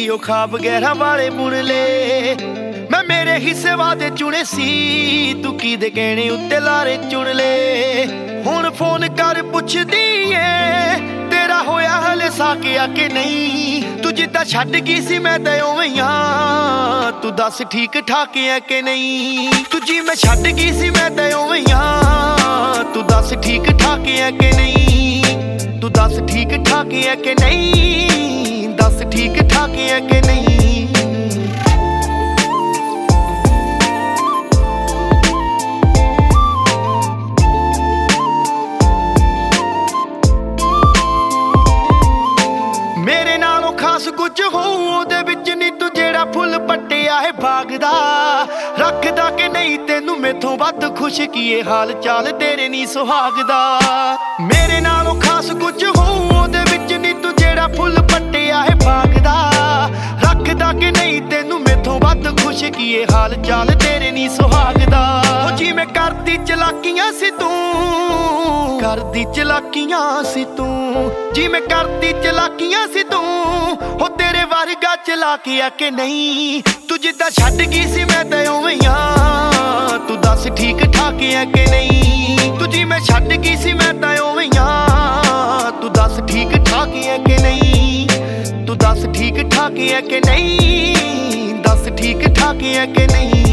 ਉਹ ਖਾਬ ਗਹਿਰਾ ਵਾਲੇ ਬੁਣ ਲੈ। ਮੈਂ ਮੇਰੇ ਹਿੱਸੇ ਵਾਦੇ ਚੁਣੇ ਸੀ, ਤੂੰ ਕਿਹਦੇ ਕਹਿਣੇ ਉੱਤੇ ਲਾਰੇ ਚੁਣ ਲੈ। ਹੁਣ ਫੋਨ ਕਰ ਪੁੱਛਦੀ ਏ ਤੇਰਾ ਹੋਇਆ ਹਲੇ ਸਾਕਿਆ ਕਿ ਨਹੀਂ। ਤੂੰ ਜਿੱਦਾਂ ਛੱਡ ਗਈ ਸੀ ਮੈਂ ਤਾਂ ਉਵੇਂ ਆਂ, ਤੂੰ ਦੱਸ ਠੀਕ ਠਾਕ ਐ ਕਿ ਨਹੀਂ। ਤੂੰ ਜਿਵੇਂ ਛੱਡ ਗਈ ਸੀ ਮੈਂ ਤਾਂ ਉਵੇਂ ਆਂ, ਤੂੰ ਦੱਸ ਠੀਕ ਠਾਕ ਐ ਕਿ ਨਹੀਂ। ਤੂੰ ਦੱਸ ਠੀਕ ਠਾਕ ਐ ਕਿ ਨਹੀਂ, ਦੱਸ ਠੀਕ ਠਾਕ ਐ ਕਿ ਨਹੀਂ। ਮੇਰੇ ਨਾਲੋਂ ਖਾਸ ਕੁਝ ਹੋਊ ਉਹਦੇ ਵਿੱਚ ਨੀ, ਤੂੰ ਜਿਹੜਾ ਫੁੱਲ ਪੱਟਿਆ ਹੈ ਬਾਗ ਦਾ। ਰੱਖਦਾ ਕਿ ਨਹੀਂ ਤੈਨੂੰ ਮੈਥੋਂ ਵੱਧ ਖੁਸ਼ ਕੀ ਇਹ ਹਾਲ ਚਾਲ ਤੇਰੇ ਨੀ ਸੁਹਾਗ ਦਾ। ਮੇਰੇ ਨਾਲੋਂ ਖਾਸ ਕੁਝ ਹੋਊ ਉਹਦੇ ਵਿੱਚ ਨੀ, ਤੂੰ ਜਿਹੜਾ ਫੁੱਲ ਪੱਟਿਆ ਹੈ ਬਾਗ ਦਾ। ਰੱਖਦਾ ਕਿ ਨਹੀਂ ਤੈਨੂੰ ਮੈਥੋਂ ਵੱਧ ਖੁਸ਼ ਕੀ ਇਹ ਹਾਲ ਚਾਲ ਤੇਰੇ ਨੀ ਸੁਹਾਗ ਦਾ। ਉਹ ਜਿਵੇਂ ਕਰਦੀ ਚਲਾਕੀਆਂ ਸੀ ਤੂੰ, ਕਰਦੀ ਚਲਾਕੀਆਂ ਸੀ ਤੂੰ, ਜਿਵੇਂ ਕਰਦੀ ਚਲਾਕੀਆਂ ਸੀ ਤੂੰ। ਹੋ ਤੇਰੇ ਵਰਗਾ ਚਲਾਕਿਆ ਕਿ ਨਹੀਂ। ਤੂੰ ਜਿੱਦਾਂ ਛੱਡ ਗਈ ਸੀ ਮੈਂ ਤਾਂ ਉਵੇਂ ਆਂ, ਤੂੰ ਦੱਸ ਠੀਕ ਠਾਕ ਐ ਕਿ ਨਹੀਂ। ਤੂੰ ਜਿਵੇਂ ਛੱਡ ਗਈ ਸੀ ਮੈਂ ਤਾਂ ਉਵੇਂ ਆਂ, ਤੂੰ ਦੱਸ ਠੀਕ ਠਾਕ ਐ ਕਿ ਨਹੀਂ। ਤੂੰ ਦੱਸ ਠੀਕ ਠਾਕ ਐ ਕਿ ਨਹੀਂ, ਦੱਸ ਠੀਕ ਠਾਕ ਐ ਕਿ ਨਹੀਂ।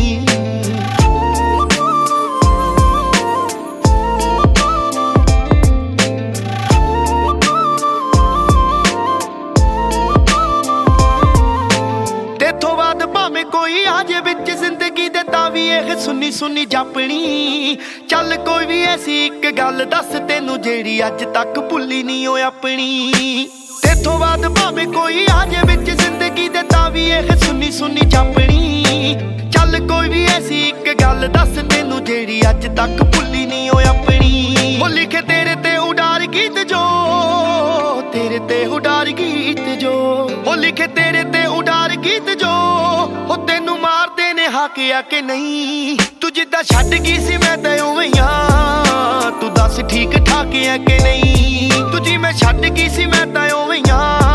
ਤੇਥੋਂ ਬਾਅਦ ਭਾਵੇਂ ਕੋਈ ਆ ਜੇ ਵਿੱਚ ਜ਼ਿੰਦਗੀ ਦੇ ਤਾਂ ਵੀ ਇਹ ਸੁੰਨੀ ਸੁੰਨੀ ਜਾਪਣੀ। ਚੱਲ ਕੋਈ ਵੀ ਐਸੀ ਇੱਕ ਗੱਲ ਦੱਸ ਤੈਨੂੰ ਜਿਹੜੀ ਅੱਜ ਤੱਕ ਭੁੱਲੀ ਨਹੀਂ ਓ ਆਪਣੀ। ਤੇਥੋਂ ਬਾਅਦ ਭਾਵੇਂ ਕੋਈ ਆ ਜੇ ਵਿੱਚ ਜ਼ਿੰਦਗੀ ਦੇ ਤਾਂ ਵੀ ਇਹ ਸੁੰਨੀ ਸੁੰਨੀ ਜਾਪਣੀ। ਚੱਲ ਕੋਈ ਵੀ ਐਸੀ ਇੱਕ ਗੱਲ ਦੱਸ ਤੈਨੂੰ ਜਿਹੜੀ ਅੱਜ ਤੱਕ ਭੁੱਲੀ ਨਹੀਂ ਓ ਆਪਣੀ। ਉਹ ਲਿਖੇ ਤੇਰੇ ਤੇ ਉਡਾਰ ਗੀਤ ਜੋ, ਤੇਰੇ ਤੇ ਉਡਾਰ ਗੀਤ ਜੋ। ਉਹ ਲਿਖੇ ਤੇਰੇ ਤੇ ਉਡਾਰ ਗੀਤ ਜੋ, ਉਹ ਤੈਨੂੰ ਮਾਰਦੇ ਨੇ ਹਾਕਿਆ ਕਿ ਨਹੀਂ। ਤੂੰ ਜਿੱਦਾਂ ਛੱਡ ਗਈ ਸੀ ਮੈਂ ਤਾਂ ਉਵੇਂ ਆਂ, ਤੂੰ ਦੱਸ ਠੀਕ ਠਾਕ ਐ ਕਿ ਨਹੀਂ। ਤੂੰ ਜਿਵੇਂ ਛੱਡ ਗਈ ਸੀ ਮੈਂ ਤਾਂ ਉਵੇਂ ਆਂ,